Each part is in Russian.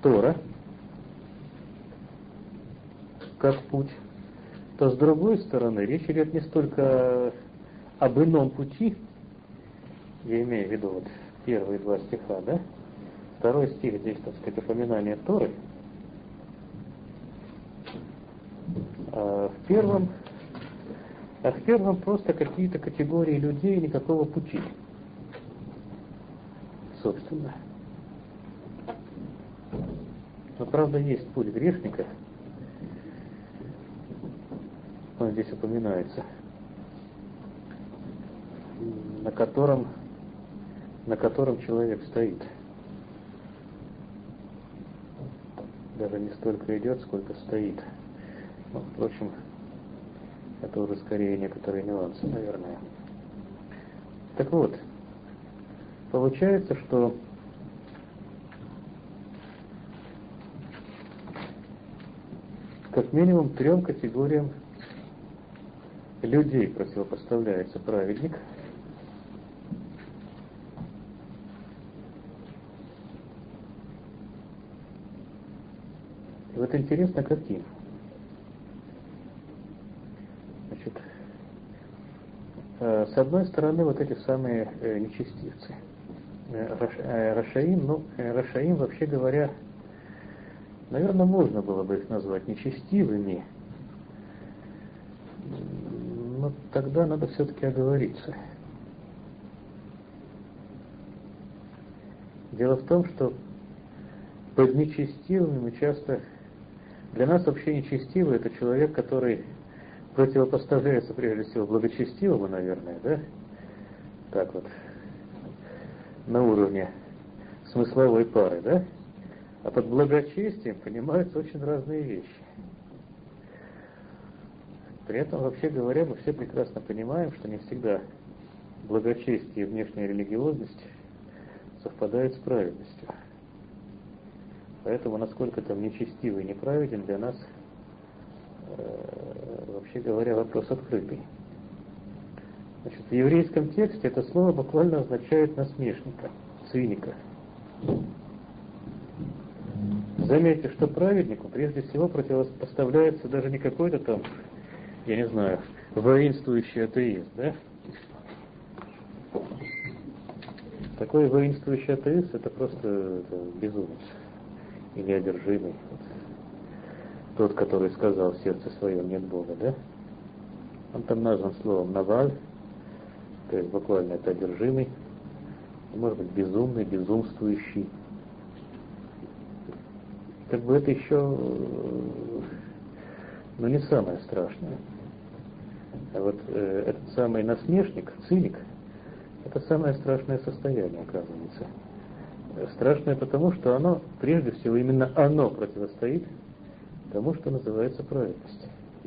Тора как путь, то с другой стороны речь идет не столько об ином пути, я имею в виду вот первые два стиха, да? Второй стих здесь, так сказать, упоминание Торы. А в первом просто какие-то категории людей, никакого пути, собственно. Но правда есть путь грешника, он здесь упоминается, на котором человек стоит. Даже не столько идет, сколько стоит. Ну, впрочем, это уже скорее некоторые нюансы, наверное. Так вот, получается, что как минимум 3 категориям людей противопоставляется праведник. И вот интересно, каким. Значит, с одной стороны, вот эти самые нечестивцы. Рашаим, вообще говоря, наверное, можно было бы их назвать нечестивыми, но тогда надо все-таки оговориться. Дело в том, что под нечестивыми мы часто... Для нас вообще нечестивый — это человек, который противопоставляется прежде всего благочестивому, наверное, да? Так вот, на уровне смысловой пары, да? А под благочестием понимаются очень разные вещи. При этом, вообще говоря, мы все прекрасно понимаем, что не всегда благочестие и внешняя религиозность совпадают с праведностью. Поэтому, насколько там нечестивый и неправеден, для нас, вообще говоря, вопрос открытый. Значит, в еврейском тексте это слово буквально означает насмешника, циника. Заметьте, что праведнику прежде всего противопоставляется даже не какой-то там, я не знаю, воинствующий атеист, да? Такой воинствующий атеист — это просто безумец или одержимый. Тот, который сказал в сердце своем нет Бога, да? Он там назван словом наваль, то есть буквально это одержимый, может быть безумный, безумствующий. Как бы это еще, ну, не самое страшное. А вот этот самый насмешник, циник, это самое страшное состояние, оказывается. Страшное потому, что оно, прежде всего, именно оно противостоит тому, что называется праведность.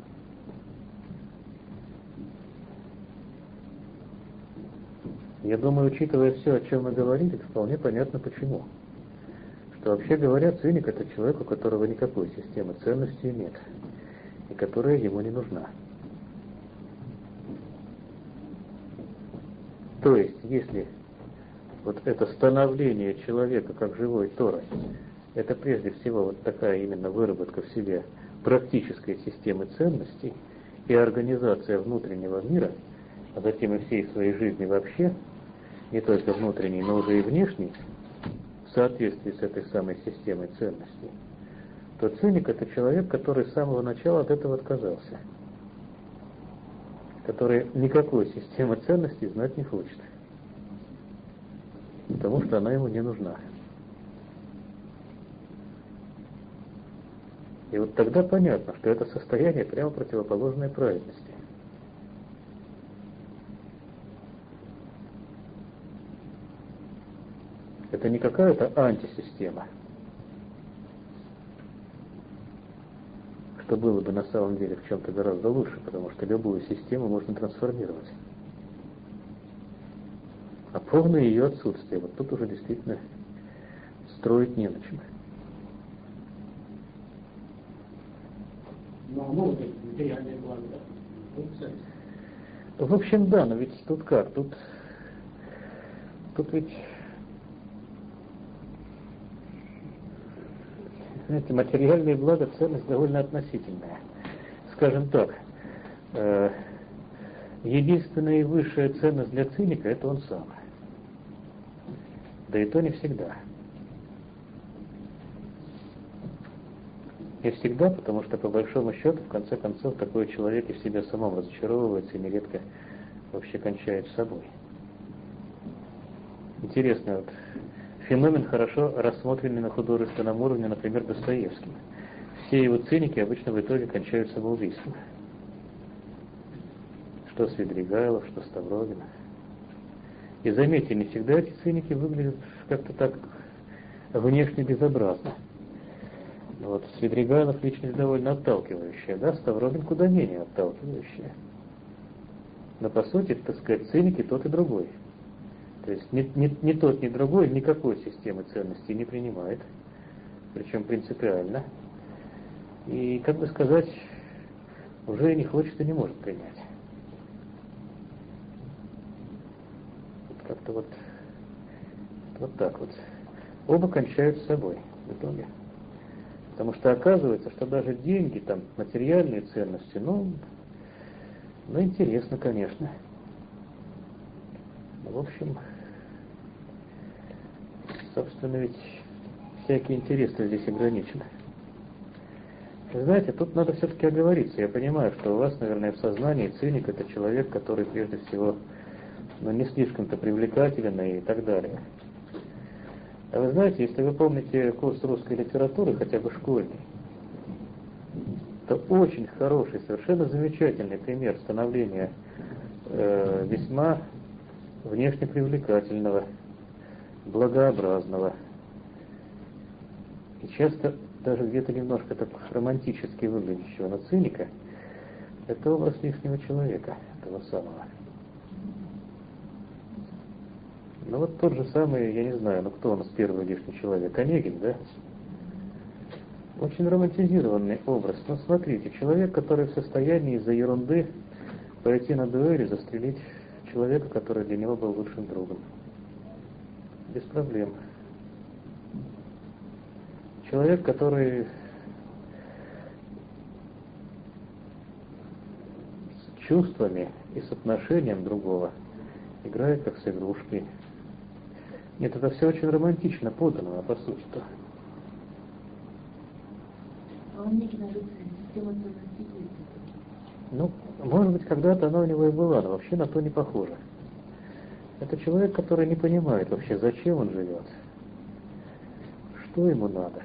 Я думаю, учитывая все, о чем мы говорили, вполне понятно почему. Что вообще говоря, циник — это человек, у которого никакой системы ценностей нет, и которая ему не нужна. То есть, если вот это становление человека как живой Торой, это прежде всего вот такая именно выработка в себе практической системы ценностей и организация внутреннего мира, а затем и всей своей жизни вообще, не только внутренней, но уже и внешней, в соответствии с этой самой системой ценностей, то циник — это человек, который с самого начала от этого отказался, который никакой системы ценностей знать не хочет, потому что она ему не нужна. И вот тогда понятно, что это состояние прямо противоположное праведности. Это не какая-то антисистема, что было бы на самом деле в чем-то гораздо лучше, потому что любую систему можно трансформировать. А полное ее отсутствие, вот тут уже действительно строить не на чем. В общем, да, но ведь тут как? Тут ведь Знаете, материальные блага ценность довольно относительная. Скажем так, единственная и высшая ценность для циника — это он сам. Да и то не всегда. Не всегда, потому что, по большому счету, в конце концов, такой человек и в себе самом разочаровывается и нередко вообще кончает с собой. Интересно, вот феномен, хорошо рассмотренный на художественном уровне, например, Достоевским. Все его циники обычно в итоге кончают самоубийством. Что Свидригайлов, что Ставрогин. И заметьте, не всегда эти циники выглядят как-то так внешне безобразно. Вот Свидригайлов личность довольно отталкивающая, да, Ставрогин куда менее отталкивающая. Но по сути, так сказать, циники тот и другой. То есть ни тот, ни другой никакой системы ценностей не принимает, причем принципиально. И, как бы сказать, уже и не хочет и не может принять. Как-то вот так вот. Оба кончают с собой в итоге. Потому что оказывается, что даже деньги, там, материальные ценности, ну интересно, конечно. В общем, собственно, ведь всякие интересы здесь ограничены. Знаете, тут надо все-таки оговориться. Я понимаю, что у вас, наверное, в сознании циник — это человек, который прежде всего не слишком-то привлекательный и так далее. А вы знаете, если вы помните курс русской литературы, хотя бы школьный, то очень хороший, совершенно замечательный пример становления весьма внешне привлекательного, благообразного и часто даже где-то немножко так романтически выглядящего, но циника — это образ лишнего человека, этого самого. Ну вот тот же самый, я не знаю, кто у нас первый лишний человек, Онегин, да? Очень романтизированный образ. Но смотрите, человек, который в состоянии из-за ерунды пойти на дуэль и застрелить человека, который для него был лучшим другом. Без проблем. Человек, который с чувствами и с отношением другого играет как с игрушкой. Нет, это все очень романтично подано, по сути-то. А он некий даже система ценностей. Ну, может быть, когда-то она у него и была, но вообще на то не похоже. Это человек, который не понимает вообще, зачем он живет, что ему надо.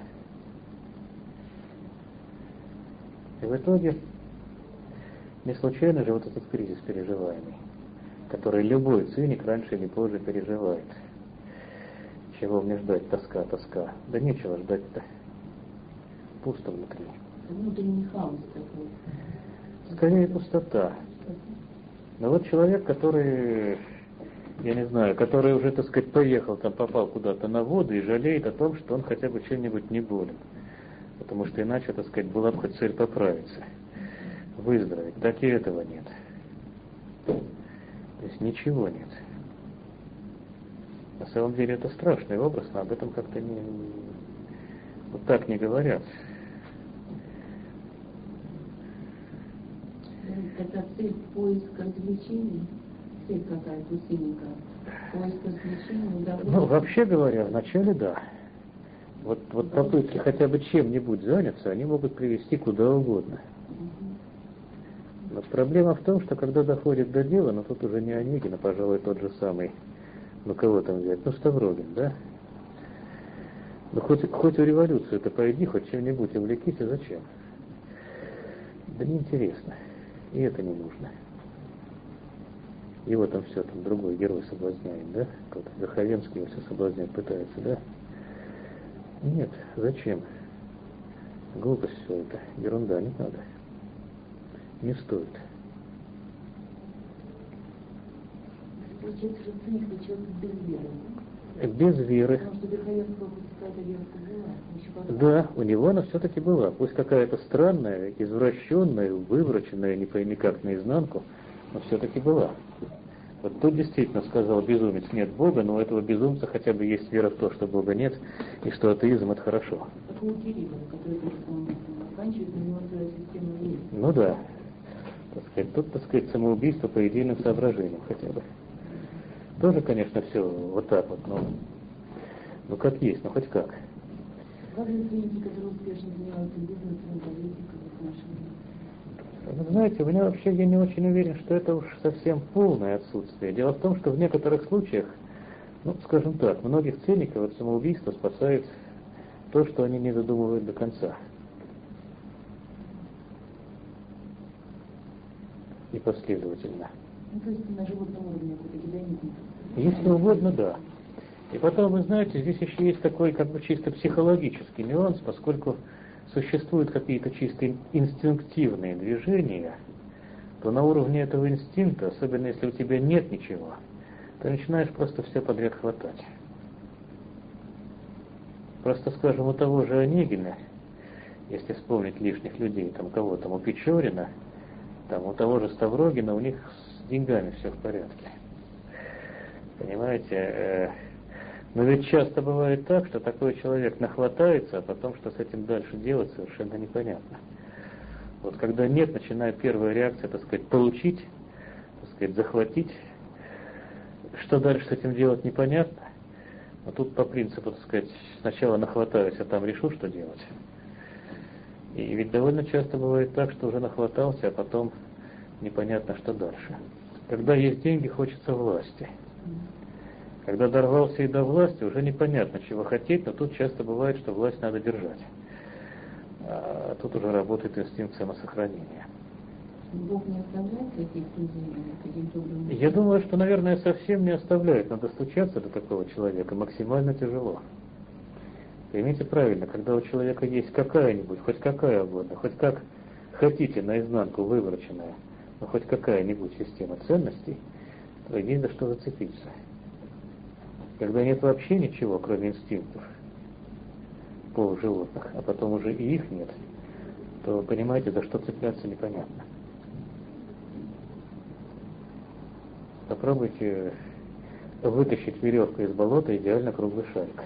И в итоге не случайно же вот этот кризис переживаемый, который любой циник раньше или позже переживает. Чего мне ждать? Тоска. Да нечего ждать-то. Пусто внутри. Внутренний хаос такой. Скорее пустота. Но вот человек, который, я не знаю, который уже, так сказать, поехал, там попал куда-то на воду и жалеет о том, что он хотя бы чем-нибудь не болен. Потому что иначе, так сказать, была бы хоть цель поправиться, выздороветь. Так и этого нет. То есть ничего нет. На самом деле это страшный образ, но об этом как-то вот так не говорят. Это цель поиск развлечений, цель какая-то у циника, поиск развлечений, удовольствия. Ну, вообще говоря, вначале да. Вот попытки хотя бы чем-нибудь заняться, они могут привести куда угодно. Но проблема в том, что когда доходит до дела, но тут уже не Онегин, а, пожалуй, тот же самый, кого там взять, Ставрогин, да? Ну, хоть в революцию-то пойди, хоть чем-нибудь увлекись, а зачем? Да неинтересно. И это не нужно. Его там все, там другой герой соблазняет, да? Кто-то Верховенский его все соблазнять пытается, да? Нет, зачем? Глупость все это, ерунда, не надо. Не стоит. Получается, что циник — это человек без веры. Без веры. Потому что Верховенского какая-то вера была. Да, у него она все-таки была. Пусть какая-то странная, извращенная, вывороченная, не пойми как, наизнанку, но все-таки была. Вот тут действительно сказал безумец, нет Бога, но у этого безумца хотя бы есть вера в то, что Бога нет, и что атеизм это хорошо. Это у Кирилла, который оканчивает, у него своя система есть. Ну да. Так сказать, тут, так сказать, самоубийство по идейным соображениям хотя бы. Тоже, конечно, все вот так вот, но ну как есть, ну хоть как. Как же люди, которые успешно занимаются бизнесом, политикой в отношении? Вы знаете, у меня вообще, я не очень уверен, что это уж совсем полное отсутствие. Дело в том, что в некоторых случаях, ну, скажем так, многих циников от самоубийства спасает то, что они не додумывают до конца. И последовательно. Ну, то есть на животном уровне какой-то гедонизм. Если угодно, да. И потом, вы знаете, здесь еще есть такой как бы чисто психологический нюанс, поскольку существуют какие-то чисто инстинктивные движения, то на уровне этого инстинкта, особенно если у тебя нет ничего, ты начинаешь просто все подряд хватать. Просто, скажем, у того же Онегина, если вспомнить лишних людей, там кого там, у Печорина, там у того же Ставрогина, у них с деньгами все в порядке. Понимаете? Но ведь часто бывает так, что такой человек нахватается, а потом что с этим дальше делать, совершенно непонятно. Вот когда нет, начинает первая реакция, так сказать, получить, так сказать, захватить. Что дальше с этим делать, непонятно. Но тут по принципу, так сказать, сначала нахватаюсь, а там решу, что делать. И ведь довольно часто бывает так, что уже нахватался, а потом непонятно, что дальше. Когда есть деньги, хочется власти. Когда дорвался и до власти, уже непонятно, чего хотеть, но тут часто бывает, что власть надо держать. А тут уже работает инстинкт самосохранения. Бог не оставляет этих людей каким-то образом? Я думаю, что, наверное, совсем не оставляет. Надо стучаться до такого человека максимально тяжело. Поймите правильно, когда у человека есть какая-нибудь, хоть какая угодно, хоть как хотите, наизнанку вывороченная, но хоть какая-нибудь система ценностей, то есть за что зацепиться. Когда нет вообще ничего, кроме инстинктов полуживотных, а потом уже и их нет, то, понимаете, за что цепляться непонятно. Попробуйте вытащить веревку из болота, идеально круглый шарик.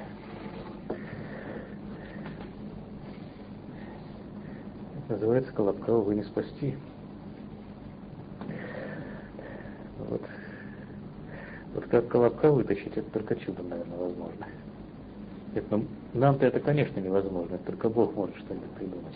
Это называется колобка, увы, не спасти. Вот как колобка вытащить, это только чудом, наверное, возможно. Нам-то это, конечно, невозможно, это только Бог может что-нибудь придумать,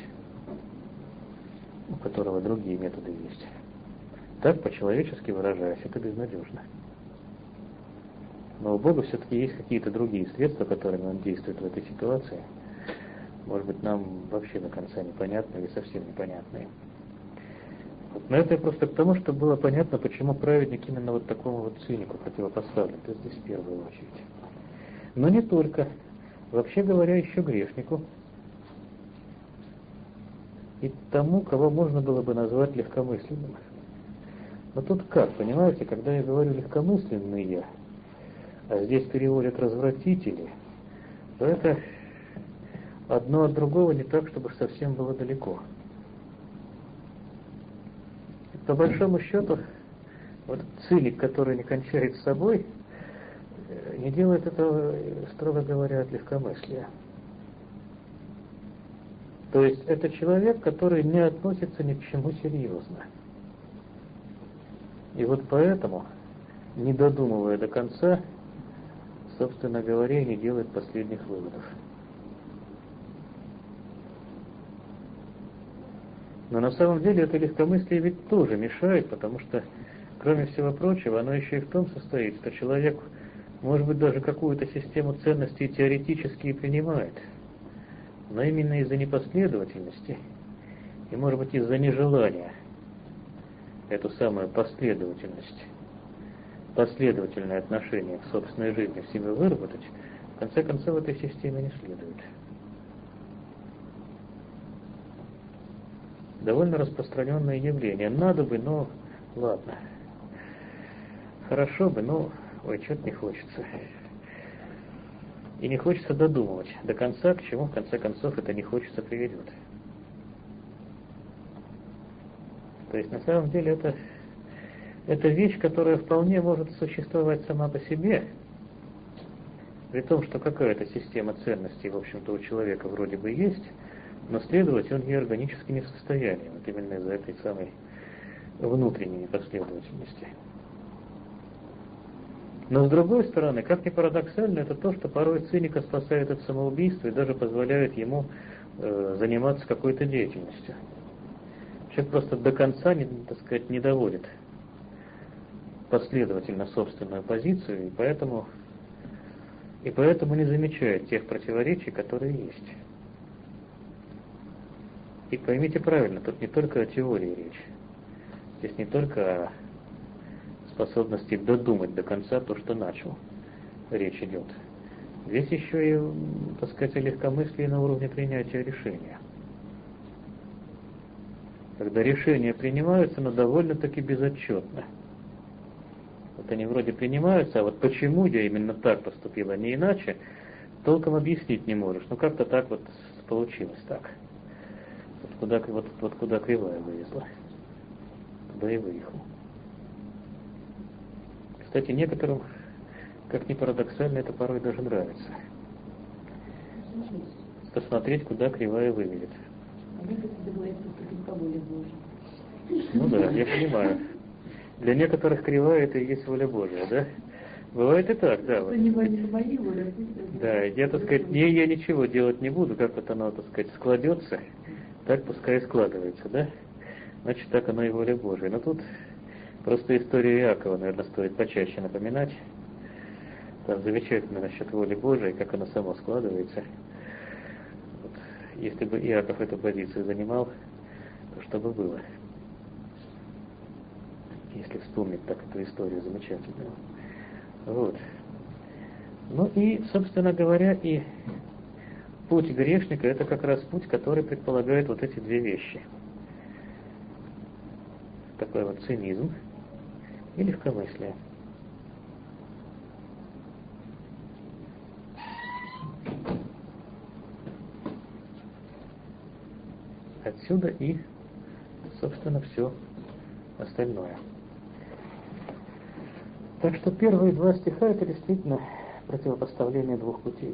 у которого другие методы есть. Так, по-человечески выражаясь, это безнадежно. Но у Бога все-таки есть какие-то другие средства, которыми Он действует в этой ситуации. Может быть, нам вообще до конца непонятно или совсем непонятные. Вот. Но это я просто к тому, чтобы было понятно, почему праведник именно вот такому вот цинику противопоставлен. Это здесь в первую очередь. Но не только. Вообще говоря, еще грешнику. И тому, кого можно было бы назвать легкомысленным. Но тут как, понимаете, когда я говорю легкомысленные, а здесь переводят развратители, то это одно от другого не так, чтобы совсем было далеко. По большому счету, вот циник, который не кончает с собой, не делает этого, строго говоря, от легкомыслия. То есть это человек, который не относится ни к чему серьезно. И вот поэтому, не додумывая до конца, собственно говоря, не делает последних выводов. Но на самом деле это легкомыслие ведь тоже мешает, потому что, кроме всего прочего, оно еще и в том состоит, что человек, может быть, даже какую-то систему ценностей теоретически и принимает, но именно из-за непоследовательности и, может быть, из-за нежелания эту самую последовательность, последовательное отношение к собственной жизни в себе выработать, в конце концов, этой системе не следует. Довольно распространенное явление. Надо бы, но ладно. Хорошо бы, но ой, что-то не хочется. И не хочется додумывать до конца, к чему в конце концов это не хочется приведет. То есть на самом деле это это вещь, которая вполне может существовать сама по себе, при том, что какая-то система ценностей, в общем-то, у человека вроде бы есть, но следовать он ей органически не в состоянии, вот именно из-за этой самой внутренней непоследовательности. Но с другой стороны, как ни парадоксально, это то, что порой циника спасает от самоубийства и даже позволяет ему заниматься какой-то деятельностью. Человек просто до конца, так сказать, не доводит последовательно собственную позицию, и поэтому не замечает тех противоречий, которые есть. И поймите правильно, тут не только о теории речь. Здесь не только о способности додумать до конца то, что начал, речь идет. Здесь еще и, так сказать, о легкомыслии на уровне принятия решения. Когда решения принимаются, но довольно-таки безотчетно. Вот они вроде принимаются, а вот почему я именно так поступил, а не иначе, толком объяснить не можешь. Ну как-то так вот получилось так. Вот куда кривая вылезла, туда и выехал. Кстати, некоторым, как ни парадоксально, это порой даже нравится. Посмотреть, куда кривая выведет. Ну да, я понимаю. Для некоторых кривая это и есть воля Божия, да? Бывает и так, да. Вот. Да, я, так сказать, я ничего делать не буду, как вот оно, так сказать, складется, так пускай и складывается, да? Значит, так оно и воля Божия. Но тут просто историю Иакова, наверное, стоит почаще напоминать. Там замечательно насчет воли Божией, как оно само складывается. Вот. Если бы Иаков эту позицию занимал, то что бы было? Если вспомнить так эту историю замечательную. Вот. Ну и, собственно говоря, и путь грешника — это как раз путь, который предполагает вот эти две вещи. Такой вот цинизм и легкомыслие. Отсюда и, собственно, все остальное. Так что первые два стиха — это действительно противопоставление двух путей.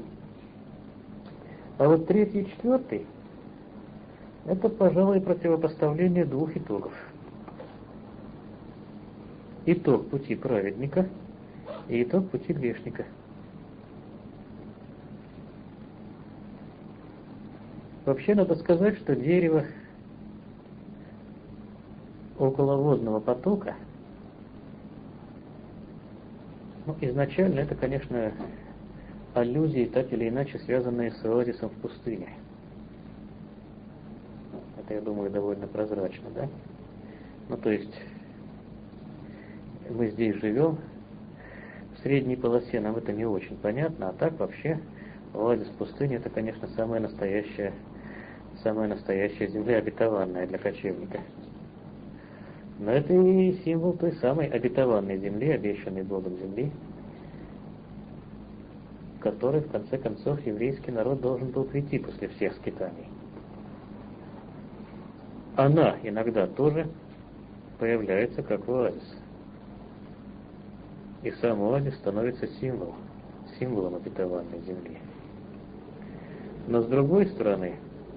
А вот третий и четвертый — это, пожалуй, противопоставление двух итогов. Итог пути праведника и итог пути грешника. Вообще надо сказать, что дерево около водного потока, изначально это, конечно, аллюзии, так или иначе связанные с оазисом в пустыне. Это, я думаю, довольно прозрачно, да? То есть мы здесь живем в средней полосе, нам это не очень понятно, а так вообще оазис в пустыне — это, конечно, самая настоящая земля обетованная для кочевника. Но это и символ той самой обетованной земли, обещанной Богом земли, в которой, в конце концов, еврейский народ должен был прийти после всех скитаний. Она иногда тоже появляется как оазис. И сам оазис становится символом обетованной земли. Но с другой стороны,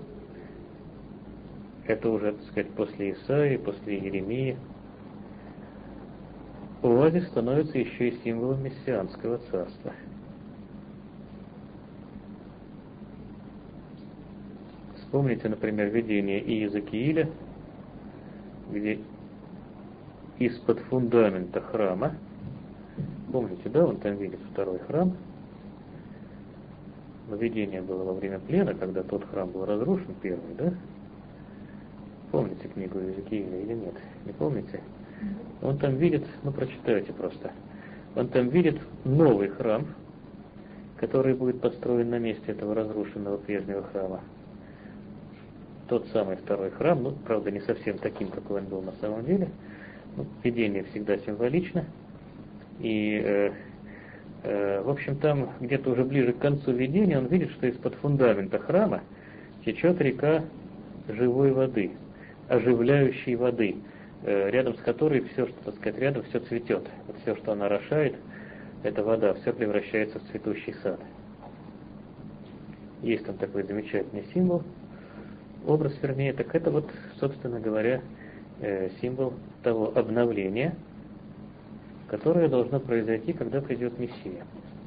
это уже, так сказать, после Исаии, после Иеремии, оазис становится еще и символом мессианского царства. Вспомните, например, видение Иезекииля, где из-под фундамента храма, помните, да, он там видит второй храм, но видение было во время плена, когда тот храм был разрушен, первый, да? Помните книгу Иезекииля или нет? Не помните? Он там видит, прочитайте просто. Он там видит новый храм, который будет построен на месте этого разрушенного прежнего храма. Тот самый второй храм, правда, не совсем таким, какой он был на самом деле. Видение всегда символично. И, в общем, там где-то уже ближе к концу видения он видит, что из-под фундамента храма течет река живой воды, оживляющей воды. рядом с которой все, что, так сказать, рядом все цветет. Вот все, что она орошает, это вода, все превращается в цветущий сад. Есть там такой замечательный символ, образ, вернее, так это вот, собственно говоря, символ того обновления, которое должно произойти, когда придет Мессия.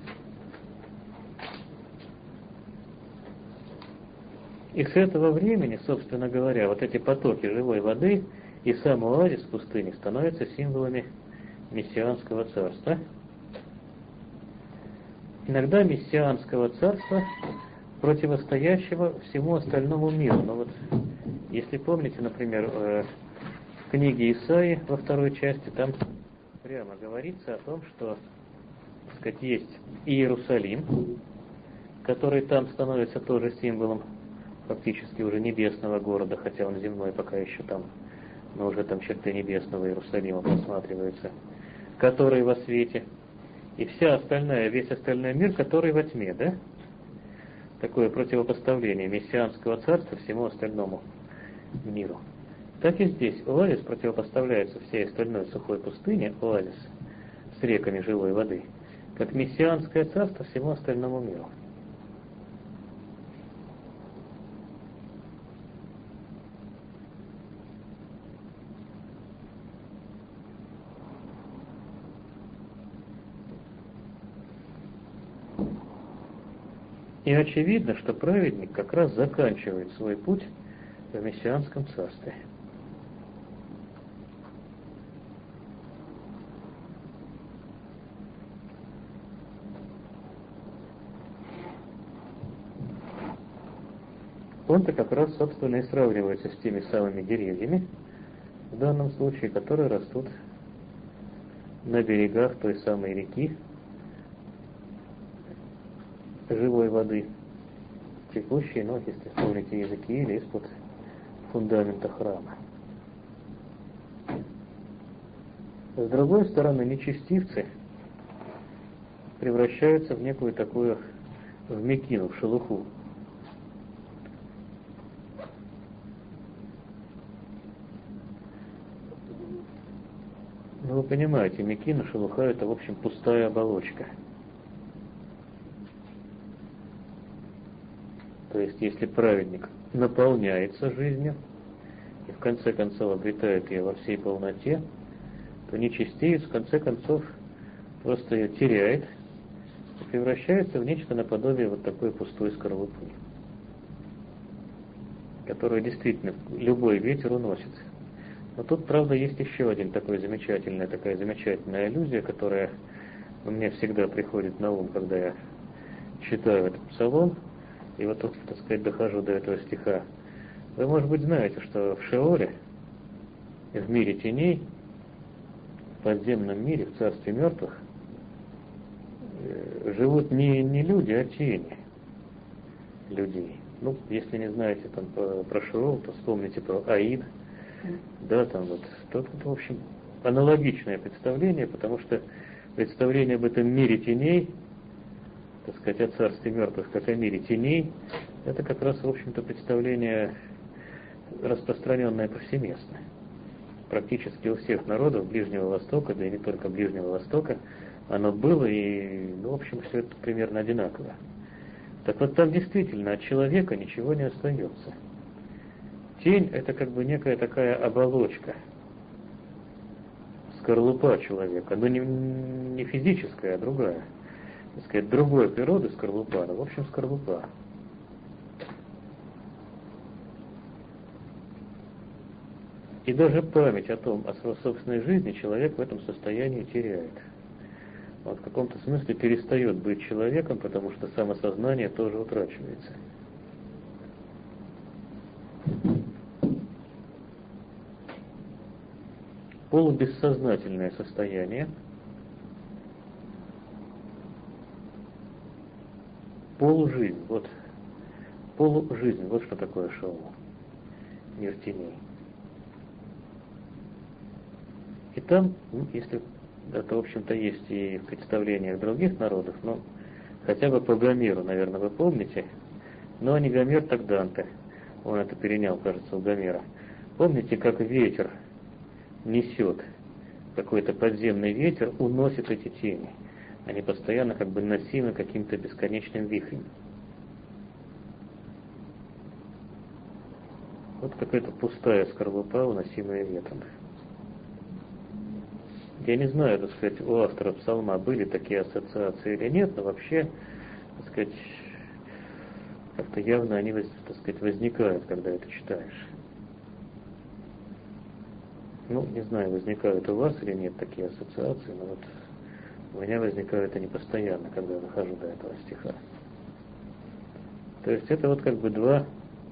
И с этого времени, собственно говоря, вот эти потоки живой воды и сам оазис пустыни становятся символами мессианского царства. Иногда мессианского царства, противостоящего всему остальному миру. Но вот, если помните, например, в книге Исаии во второй части, там прямо говорится о том, что, так сказать, есть Иерусалим, который там становится тоже символом фактически уже небесного города, хотя он земной пока еще там, но уже там черты небесного Иерусалима просматриваются, который во свете, и вся остальная, весь остальной мир, который во тьме, да? Такое противопоставление мессианского царства всему остальному миру. Так и здесь оазис противопоставляется всей остальной сухой пустыне, оазис с реками живой воды, как мессианское царство всему остальному миру. И очевидно, что праведник как раз заканчивает свой путь в мессианском царстве. Он-то как раз, собственно, и сравнивается с теми самыми деревьями, в данном случае, которые растут на берегах той самой реки, живой воды, текущей, ну, если вспомните языки, или из-под фундамента храма. С другой стороны, нечестивцы превращаются в некую такую, в мекину, в шелуху. Ну, вы понимаете, мекина, шелуха — это, в общем, пустая оболочка. То есть, если праведник наполняется жизнью и в конце концов обретает ее во всей полноте, то нечестивец в конце концов просто ее теряет и превращается в нечто наподобие вот такой пустой скорлупы, которую действительно любой ветер уносит. Но тут, правда, есть еще один такая замечательная аллюзия, которая мне всегда приходит на ум, когда я читаю этот псалом. И вот тут, так сказать, дохожу до этого стиха. Вы, может быть, знаете, что в Шеоле, в мире теней, в подземном мире, в царстве мертвых, живут не люди, а тени людей. Ну, если не знаете там про Шеол, то вспомните про Аид. Да, там вот. Тут, в общем, аналогичное представление, потому что представление об этом мире теней, так сказать, о царстве мертвых, как о мире теней, это как раз, в общем-то, представление распространенное повсеместно. Практически у всех народов Ближнего Востока, да и не только Ближнего Востока, оно было, и, ну, в общем, все это примерно одинаково. Так вот, там действительно от человека ничего не остается. Тень — это как бы некая такая оболочка, скорлупа человека, но не физическая, а другая. Так сказать, другой природы скорлупа, но в общем скорлупа. И даже память о том, о своей собственной жизни человек в этом состоянии теряет. Он в каком-то смысле перестает быть человеком, потому что самосознание тоже утрачивается. Полубессознательное состояние, полужизнь, вот что такое Шеол, мир теней. И там, если это, в общем-то, есть и в представлениях других народов, но хотя бы по Гомеру, наверное, вы помните, но не Гомер, так Данте, он это перенял, кажется, у Гомера. Помните, как ветер несет какой-то подземный ветер, уносит эти тени. Они постоянно как бы носимы каким-то бесконечным вихрем. Вот какая-то пустая скорлупа, уносимая ветром. Я не знаю, так сказать, у автора псалма были такие ассоциации или нет, но вообще, так сказать, как-то явно они, так сказать, возникают, когда это читаешь. Ну, не знаю, возникают у вас или нет такие ассоциации, но вот у меня возникают они постоянно, когда я дохожу до этого стиха. То есть это вот как бы два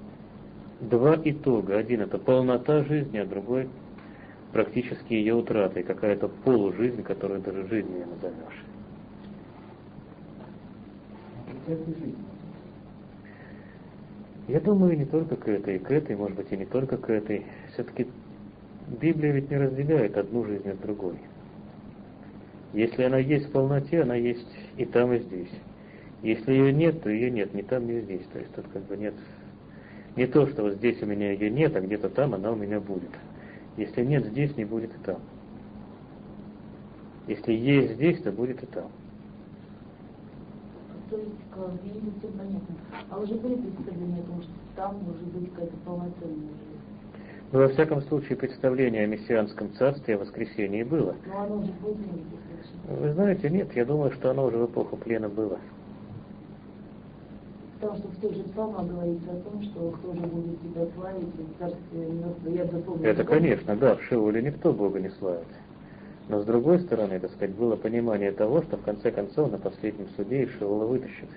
итога. Один — это полнота жизни, а другой — практически ее утрата, и какая-то полужизнь, которую даже жизнью не назовешь. Я думаю, не только к этой, может быть, и не только к этой. Все-таки Библия ведь не разделяет одну жизнь от другой. Если она есть в полноте, она есть и там, и здесь. Если ее нет, то ее нет ни там, ни здесь. То есть тут как бы нет, не то, что вот здесь у меня ее нет, а где-то там она у меня будет. Если нет здесь, не будет и там. Если есть здесь, то будет и там. То есть, как видите, все понятно. А уже были представления о том, что там может быть какая-то полноценная жизнь? Но во всяком случае представление о мессианском царстве, о воскресении было. Но оно уже позднее достаточно. Вы знаете, нет, я думаю, что оно уже в эпоху плена было. Потому что в тех же псалмах говорится о том, что кто же будет тебя славить в царстве мертвых. Я запомнила. Это, конечно, да, в Шеоле никто Бога не славит. Но с другой стороны, так сказать, было понимание того, что в конце концов на последнем суде из Шеола вытащат.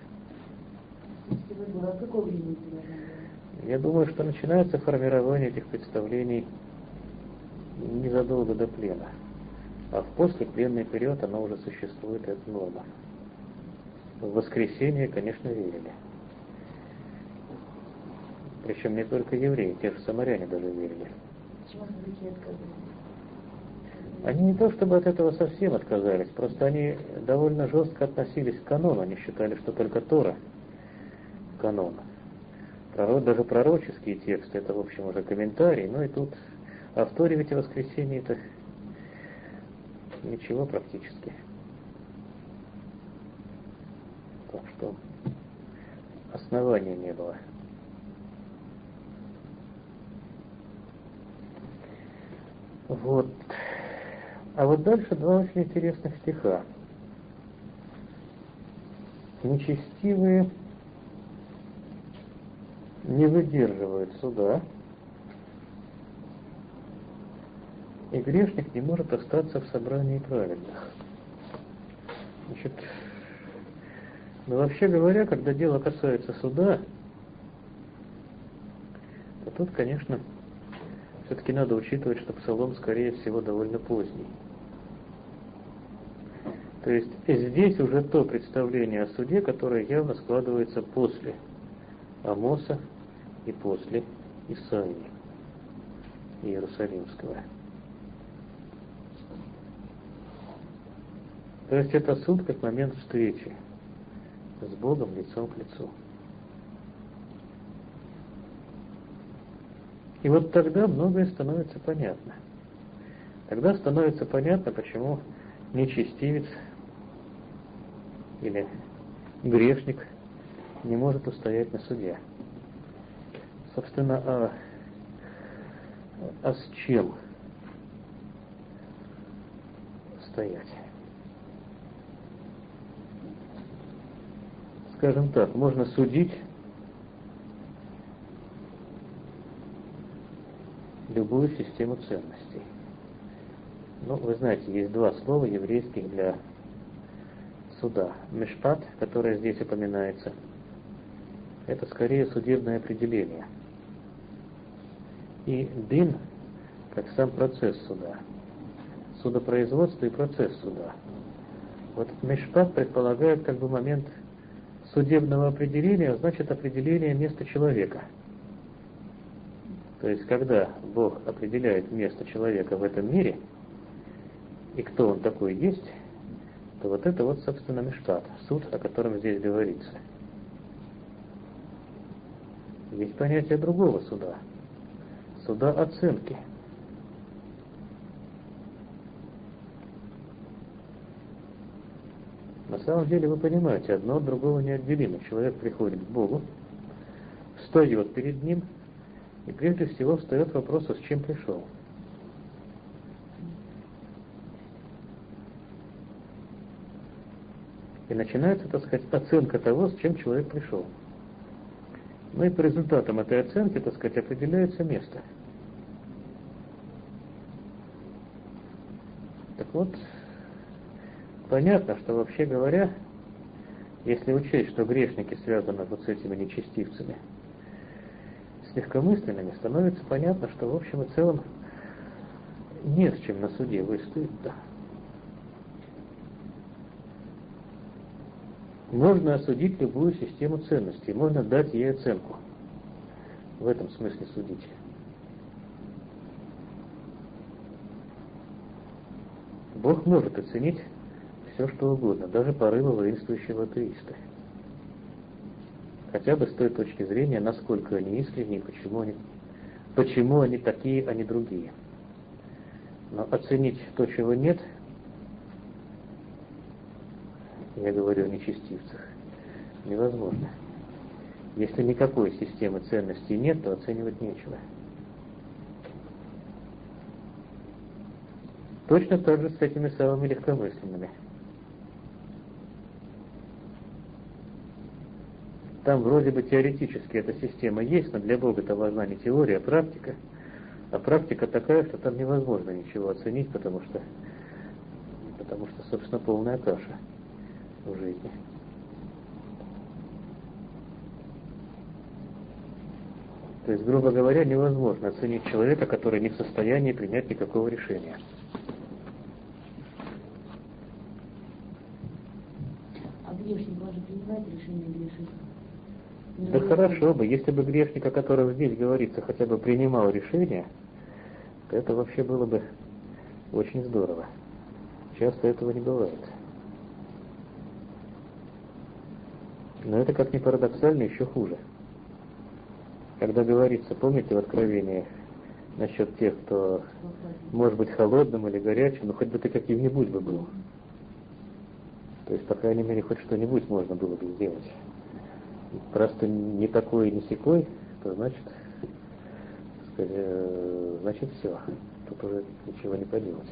А какого времени? Я думаю, что начинается формирование этих представлений незадолго до плена. А в послепленный период оно уже существует, это норма. В воскресенье, конечно, верили. Причем не только евреи, те же самаряне даже верили. Почему языки отказались? Они не то чтобы от этого совсем отказались, просто они довольно жестко относились к канону. Они считали, что только Тора канон. Даже пророческие тексты, это, в общем, уже комментарии. Ну и тут, а в Торе ведь и воскресенье это ничего практически. Так что основания не было. Вот. А вот дальше два очень интересных стиха. Нечестивые не выдерживают суда, и грешник не может остаться в собрании праведных. Значит, ну вообще говоря, когда дело касается суда, то тут, конечно, все-таки надо учитывать, что псалом, скорее всего, довольно поздний. То есть здесь уже то представление о суде, которое явно складывается после Амоса и после Исаии Иерусалимского. То есть это суд как момент встречи с Богом лицом к лицу. И вот тогда многое становится понятно. Тогда становится понятно, почему нечестивец или грешник не может устоять на суде. Собственно, а с чем стоять? Скажем так, можно судить любую систему ценностей. Ну, вы знаете, есть два слова еврейских для суда. Мишпат, которое здесь упоминается, это скорее судебное определение. И дин, как сам процесс суда. Судопроизводство и процесс суда. Вот мишпат предполагает как бы момент судебного определения, значит определение места человека. То есть, когда Бог определяет место человека в этом мире, и кто он такой есть, то вот это вот, собственно, мишпат, суд, о котором здесь говорится. Есть понятие другого суда, суда оценки. самом деле вы понимаете, одно от другого неотделимо. Человек приходит к Богу, встает перед Ним, и прежде всего встает вопрос, а с чем пришел. И начинается, так сказать, оценка того, с чем человек пришел. Ну и по результатам этой оценки, так сказать, определяется место. Так вот, понятно, что вообще говоря, если учесть, что грешники связаны вот с этими нечестивцами, с легкомысленными, становится понятно, что в общем и целом не с чем на суде выступить-то. Можно осудить любую систему ценностей, можно дать ей оценку. В этом смысле судить. Бог может оценить все, что угодно, даже порывы воинствующего атеиста. Хотя бы с той точки зрения, насколько они искренние, почему они такие, а не другие. Но оценить то, чего нет, я говорю о нечестивцах, невозможно. Если никакой системы ценностей нет, то оценивать нечего. Точно так же с этими самыми легкомысленными. Там вроде бы теоретически эта система есть, но для Бога-то важна не теория, а практика. А практика такая, что там невозможно ничего оценить, потому что собственно, полная каша в жизни. То есть, грубо говоря, невозможно оценить человека, который не в состоянии принять никакого решения. А грешник может принимать решение грешить? Да хорошо бы, если бы грешник, о котором здесь говорится, хотя бы принимал решение, то это вообще было бы очень здорово. Часто этого не бывает. Но это, как ни парадоксально, еще хуже. Когда говорится, помните в Откровении насчет тех, кто может быть холодным или горячим, но хоть бы ты каким-нибудь бы был. То есть, по крайней мере, хоть что-нибудь можно было бы сделать. Просто не такой, не сякой, то значит все. Тут уже ничего не поделать.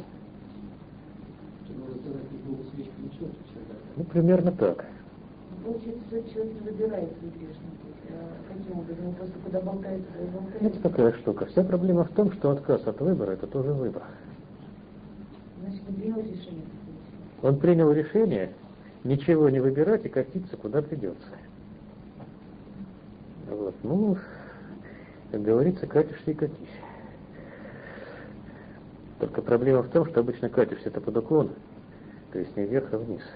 Ну, примерно так. Получается, что человек выбирает свой грешник. Каким образом? Он просто куда болтается, туда болтается. Это такая штука. Вся проблема в том, что отказ от выбора — это тоже выбор. Значит, не принял решение. Он принял решение ничего не выбирать и катиться куда придется. Вот. Ну, как говорится, катишься и катись. Только проблема в том, что обычно катишься-то под уклон, то есть не вверх, а вниз.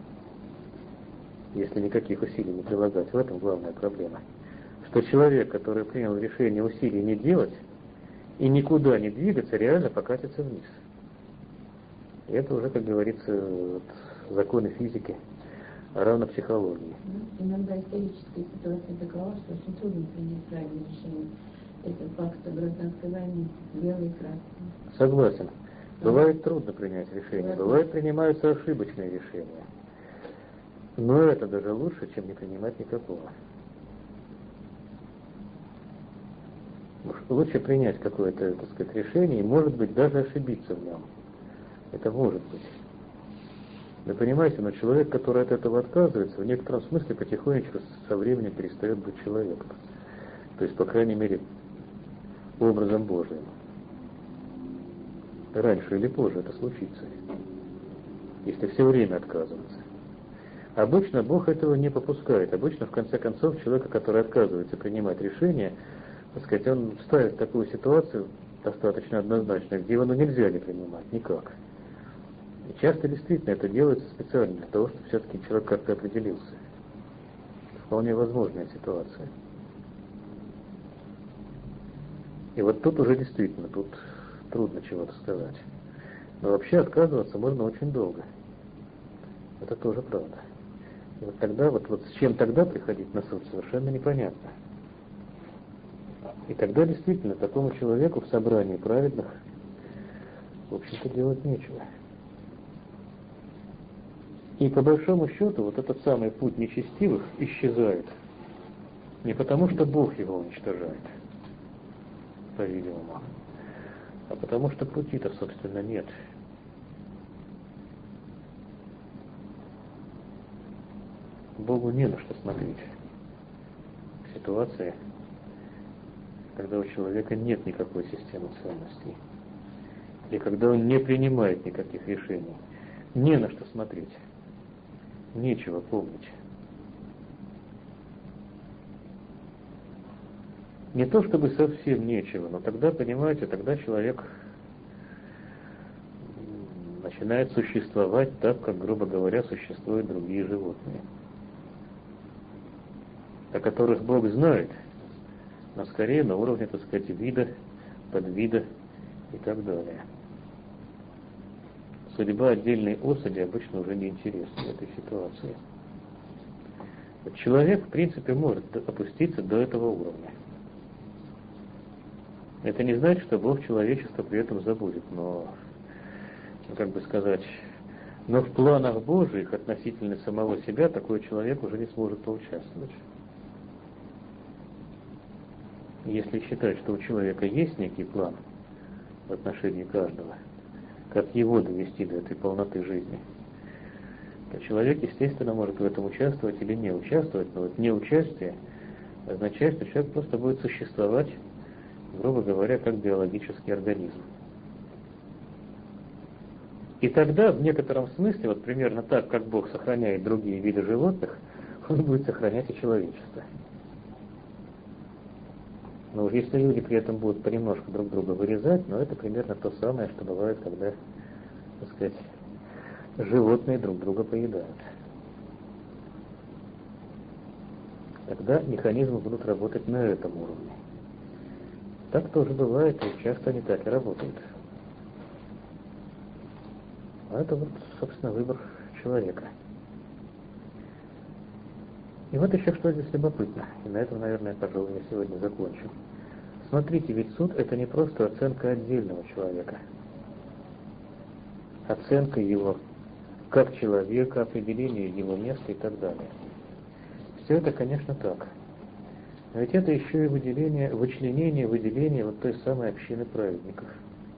Если никаких усилий не прилагать, в этом главная проблема. Что человек, который принял решение усилий не делать и никуда не двигаться, реально покатится вниз. И это уже, как говорится, вот, законы физики, равно психологии. Иногда историческая ситуация такова, что очень трудно принять правильное решение. Это факт гражданской войны, белый и красный. Согласен. Бывает трудно принять решение, бывает принимаются ошибочные решения. Но это даже лучше, чем не принимать никакого. Лучше принять какое-то, так сказать, решение и, может быть, даже ошибиться в нем. Это может быть. Вы понимаете, но человек, который от этого отказывается, в некотором смысле потихонечку со временем перестает быть человеком. То есть, по крайней мере, образом Божиим. Раньше или позже это случится, если все время отказываться. Обычно Бог этого не попускает. Обычно, в конце концов, человека, который отказывается принимать решения, так сказать, он ставит в такую ситуацию достаточно однозначно, где его нельзя не принимать, никак. И часто действительно это делается специально для того, чтобы все-таки человек как-то определился. Вполне возможная ситуация. И вот тут уже действительно, тут трудно чего-то сказать. Но вообще отказываться можно очень долго. Это тоже правда. И вот тогда, вот с чем тогда приходить на суд, совершенно непонятно. И тогда действительно такому человеку в собрании праведных, в общем-то, делать нечего. И по большому счету вот этот самый путь нечестивых исчезает. Не потому, что Бог его уничтожает, по-видимому, а потому что пути-то, собственно, нет. Богу не на что смотреть. В ситуации, когда у человека нет никакой системы ценностей, и когда он не принимает никаких решений, не на что смотреть, нечего помнить. Не то чтобы совсем нечего, но тогда, понимаете, тогда человек начинает существовать так, как, грубо говоря, существуют другие животные, о которых Бог знает, но скорее на уровне, так сказать, вида, подвида и так далее. Судьба отдельной особи обычно уже не интересна в этой ситуации. Вот человек, в принципе, может опуститься до этого уровня. Это не значит, что Бог человечество при этом забудет, но, как бы сказать, но в планах Божьих относительно самого себя такой человек уже не сможет поучаствовать. Если считать, что у человека есть некий план в отношении каждого, как его довести до этой полноты жизни, то человек, естественно, может в этом участвовать или не участвовать, но вот неучастие означает, что человек просто будет существовать, грубо говоря, как биологический организм. И тогда, в некотором смысле, вот примерно так, как Бог сохраняет другие виды животных, Он будет сохранять и человечество. Но уж если люди при этом будут понемножку друг друга вырезать, но это примерно то самое, что бывает, когда, так сказать, животные друг друга поедают. Тогда механизмы будут работать на этом уровне. Так тоже бывает, и часто они так и работают. А это вот, собственно, выбор человека. И вот еще что здесь любопытно. И на этом, наверное, пожалуй, я сегодня закончу. Смотрите, ведь суд — это не просто оценка отдельного человека. Оценка его как человека, определение его места и так далее. Все это, конечно, так. Но ведь это еще и вычленение, выделение вот той самой общины праведников.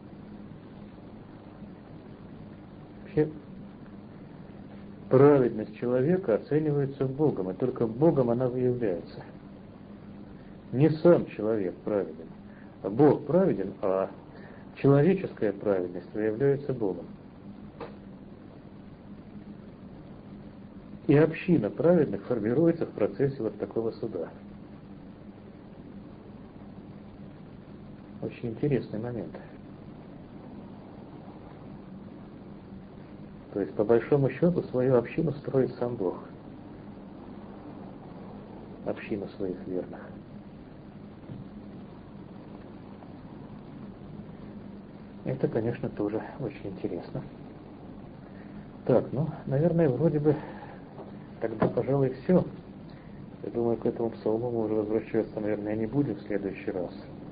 Вообще, праведность человека оценивается Богом, и только Богом она выявляется. Не сам человек праведен, а Бог праведен, а человеческая праведность выявляется Богом. И община праведных формируется в процессе вот такого суда. Очень интересный момент. То есть, по большому счету, свою общину строит сам Бог. Общину своих верных. Это, конечно, тоже очень интересно. Так, ну, наверное, вроде бы тогда, пожалуй, все. Я думаю, к этому псалму мы уже возвращаться, наверное, не будем в следующий раз.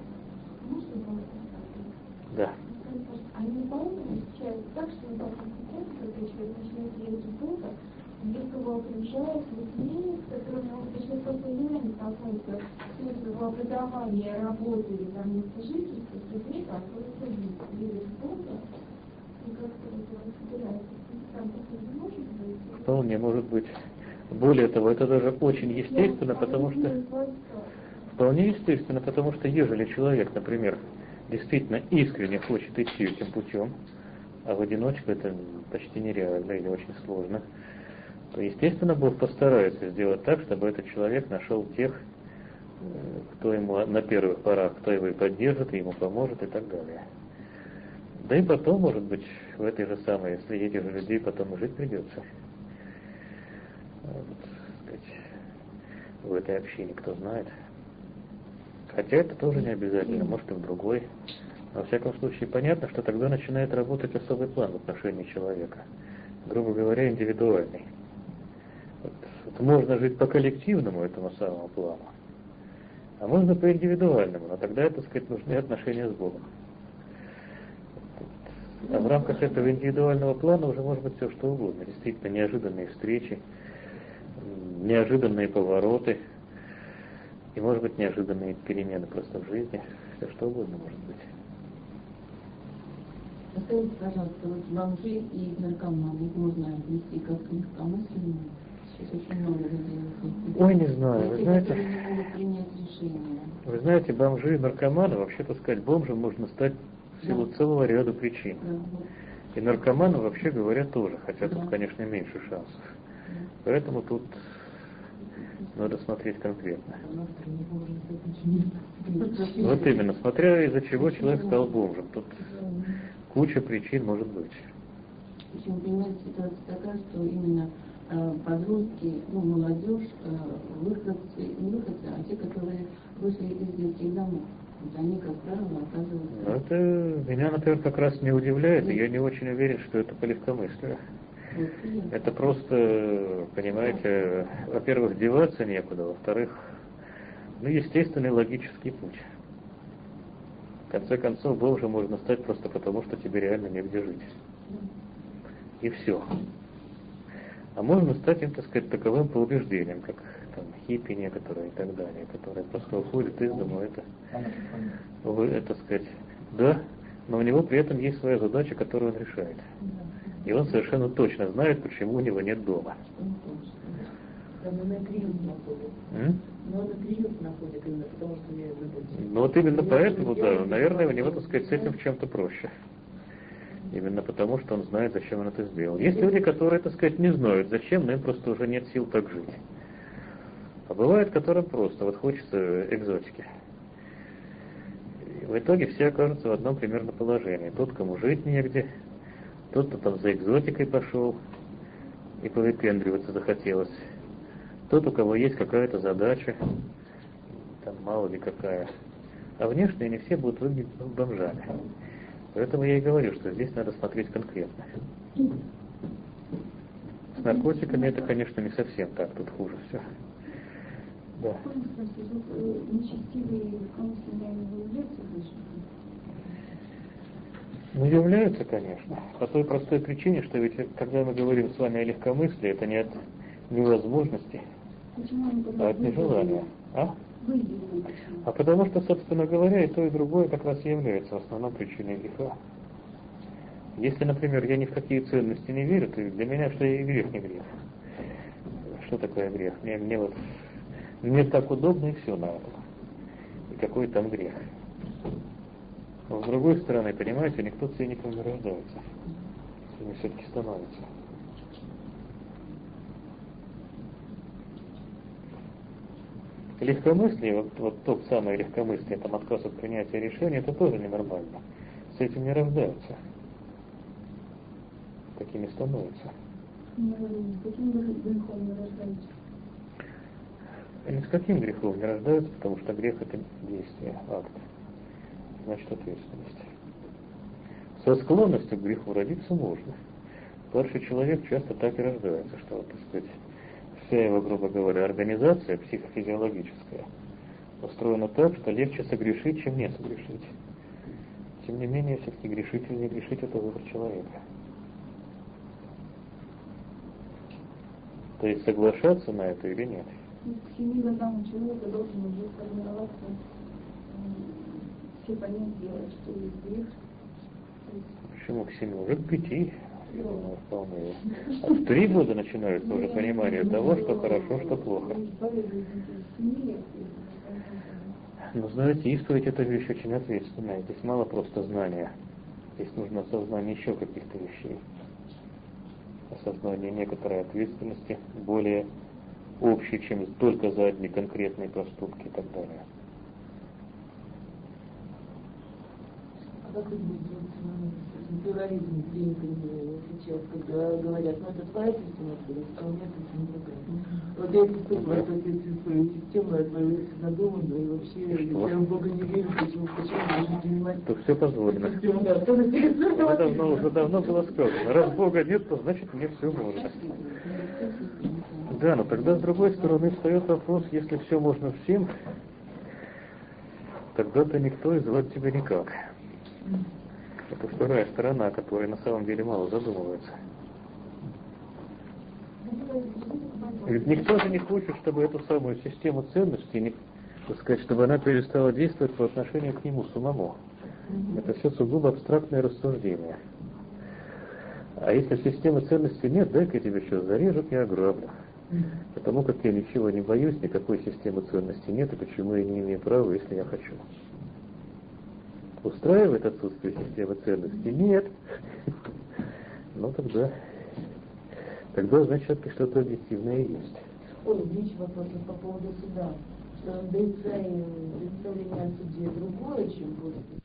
Да. А не получается так, что он должен хотеть, когда человек начинает верить в Бога, вдруг его окружает людьми, с которыми он начинает просто не столкнуться, все его образование, работу или там место жительства, с людьми, которые верят в Бога, и как-то вот он собирается. Там такое не может быть? Вполне может быть. Более того, это даже очень естественно, потому что... Вполне естественно, потому что ежели человек, например, действительно искренне хочет идти этим путем, а в одиночку это почти нереально или очень сложно, то, естественно, Бог постарается сделать так, чтобы этот человек нашел тех, кто ему на первых порах, кто его и поддержит, и ему поможет и так далее. Да и потом, может быть, в этой же самой, среди этих же людей потом и жить придется. Вот, так сказать, в этой общине, кто знает. Хотя это тоже не обязательно, может и в другой. Но, во всяком случае, понятно, что тогда начинает работать особый план в отношении человека. Грубо говоря, индивидуальный. Вот можно жить по коллективному этому самому плану, а можно по индивидуальному, но тогда, так сказать, нужны отношения с Богом. А в рамках этого индивидуального плана уже может быть все что угодно. Действительно, неожиданные встречи, неожиданные повороты, и может быть неожиданные перемены просто в жизни. Все что угодно может быть. Скажите, пожалуйста, вот бомжи и наркоманы, их можно отнести как к легкомысленному? Сейчас очень много людей. Ой, не знаю, вы знаете, не могут принять решение. вы знаете, бомжи и наркоманы, вообще-то сказать, бомжем можно стать в силу целого ряда причин. Да, вот. И наркоманы, вообще говоря, тоже, хотя тут, Да. конечно, меньше шансов. Поэтому тут надо смотреть конкретно. Вот именно, смотря из-за чего человек стал бомжем. Тут куча причин может быть. Причем, понимаете, ситуация такая, что именно подростки, молодежь, выходцы, не выходцы, а те, которые вышли из детских домов. Вот они, как правило, оказываются... Это меня, например, как раз не удивляет, и я не очень уверен, что это по легкомыслию. Это просто, понимаете, во-первых, деваться некуда, во-вторых, естественный логический путь. В конце концов, бомжем можно стать просто потому, что тебе реально негде жить. И все. А можно стать им, так сказать, таковым по убеждениям, как там хиппи некоторые и так далее, которые просто уходят из дома, это сказать, да, но у него при этом есть своя задача, которую он решает. И он совершенно точно знает, почему у него нет дома. Ну вот именно поэтому, да, наверное, у него, так сказать, с этим в чем-то проще. Именно потому, что он знает, зачем он это сделал. Есть люди, которые, так сказать, не знают, зачем, но им просто уже нет сил так жить. А бывает, которым просто, вот хочется экзотики. И в итоге все окажутся в одном примерно положении. Тот, кому жить негде, тот, кто там за экзотикой пошел и повыпендриваться захотелось. Тот, у кого есть какая-то задача, там мало ли какая. А внешне они все будут выглядеть бомжами. Поэтому я и говорю, что здесь надо смотреть конкретно. С наркотиками это, конечно, не совсем так, тут хуже все. Да. Ну, являются, конечно. По той простой причине, что ведь, когда мы говорим с вами о легкомыслии, это не от невозможности, а от нежелания. А потому что, собственно говоря, и то, и другое как раз и является в основном причиной греха. Если, например, я ни в какие ценности не верю, то для меня что и грех, не грех. Что такое грех? Мне так удобно, и все на этом. И какой там грех? Но с другой стороны, понимаете, никто циником не рождается. Ими все-таки становится. Легкомыслие, вот то самое легкомыслие, там отказ от принятия решения, это тоже ненормально. С этим не рождаются. Такими становятся. Каким грехом не рождаются? Ни с каким грехом не рождаются, потому что грех это действие, акт. Значит, ответственность. Со склонностью к греху родиться можно. Старший человек часто так и рождается, что, так сказать, вся его, грубо говоря, организация психофизиологическая устроена так, что легче согрешить, чем не согрешить. Тем не менее, все-таки грешить или не грешить — это выбор человека. То есть соглашаться на это или нет? К 7 годам у человека должен уже сформироваться все понятия, что есть грех. Почему к 7? Уже к 5, я думаю, вполне. А в 3 года начинается уже понимание того, что хорошо, что плохо. Но знаете, исповедь — это вещь очень ответственная. Здесь мало просто знания. Здесь нужно осознание еще каких-то вещей. Осознание некоторой ответственности, более общей, чем только за одни конкретные проступки и так далее. А как это будет плюрализм принятый сейчас, когда говорят, это твоя система, а у меня это другая. Вот я испытываю свою систему, я свою задуманную, и вообще, я в Бога не верю, почему должен принимать... То все позволено. Уже давно было сказано. Раз Бога нет, то значит мне все можно. Да, но тогда с другой стороны встает вопрос, если все можно всем, тогда-то никто и звать тебя никак. Это вторая сторона, о которой на самом деле мало задумывается. Ведь никто же не хочет, чтобы эту самую систему ценностей, так сказать, чтобы она перестала действовать по отношению к нему самому. Это все сугубо абстрактное рассуждение. А если системы ценностей нет, дай-ка я тебе что, зарежут и ограблю. Потому как я ничего не боюсь, никакой системы ценностей нет, и почему я не имею права, если я хочу. Устраивает отсутствие системы ценностей? Нет. Ну тогда значит что-то объективное есть. Ой, Ильич, вопрос по поводу суда. Что представление о суде другое, чем будет